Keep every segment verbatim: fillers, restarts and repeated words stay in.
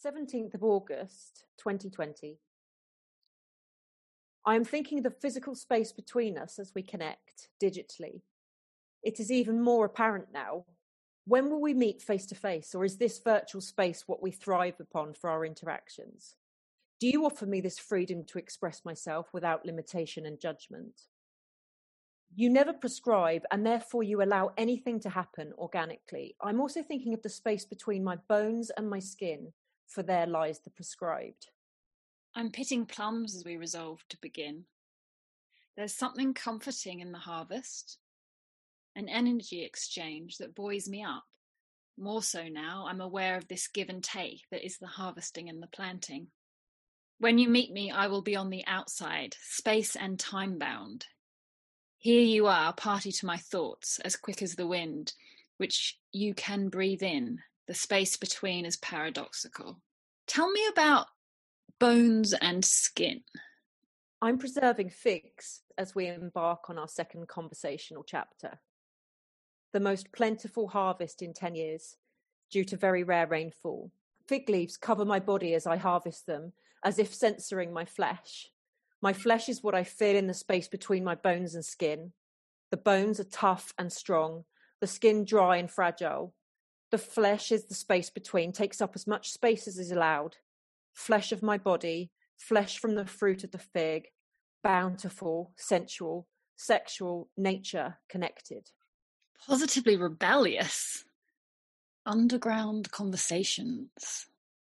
seventeenth of August, twenty twenty. I am thinking of the physical space between us as we connect digitally. It is even more apparent now. When will we meet face to face, or is this virtual space what we thrive upon for our interactions? Do you offer me this freedom to express myself without limitation and judgment? You never prescribe, and therefore you allow anything to happen organically. I'm also thinking of the space between my bones and my skin, for there lies the prescribed. I'm pitting plums as we resolve to begin. There's something comforting in the harvest, an energy exchange that buoys me up. More so now, I'm aware of this give and take that is the harvesting and the planting. When you meet me, I will be on the outside, space and time bound. Here you are, party to my thoughts, as quick as the wind, which you can breathe in. The space between is paradoxical. Tell me about bones and skin. I'm preserving figs as we embark on our second conversational chapter. The most plentiful harvest in ten years, due to very rare rainfall. Fig leaves cover my body as I harvest them, as if censoring my flesh. My flesh is what I feel in the space between my bones and skin. The bones are tough and strong, the skin dry and fragile. The flesh is the space between, takes up as much space as is allowed. Flesh of my body, flesh from the fruit of the fig, bountiful, sensual, sexual, nature, connected. Positively rebellious. Underground conversations.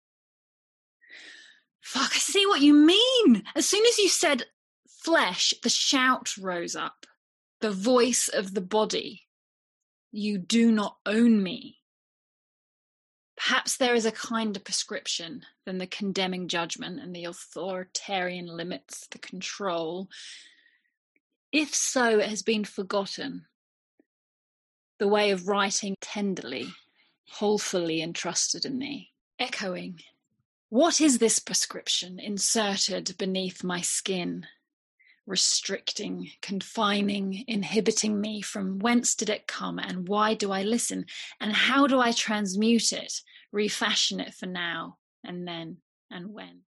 Fuck, I see what you mean. As soon as you said flesh, the shout rose up. The voice of the body. You do not own me. Perhaps there is a kinder prescription than the condemning judgment and the authoritarian limits, the control. If so, it has been forgotten. The way of writing tenderly, wholefully entrusted in thee, echoing. What is this prescription inserted beneath my skin, restricting, confining, inhibiting me? From whence did it come, and why do I listen? And how do I transmute it, refashion it for now and then and when?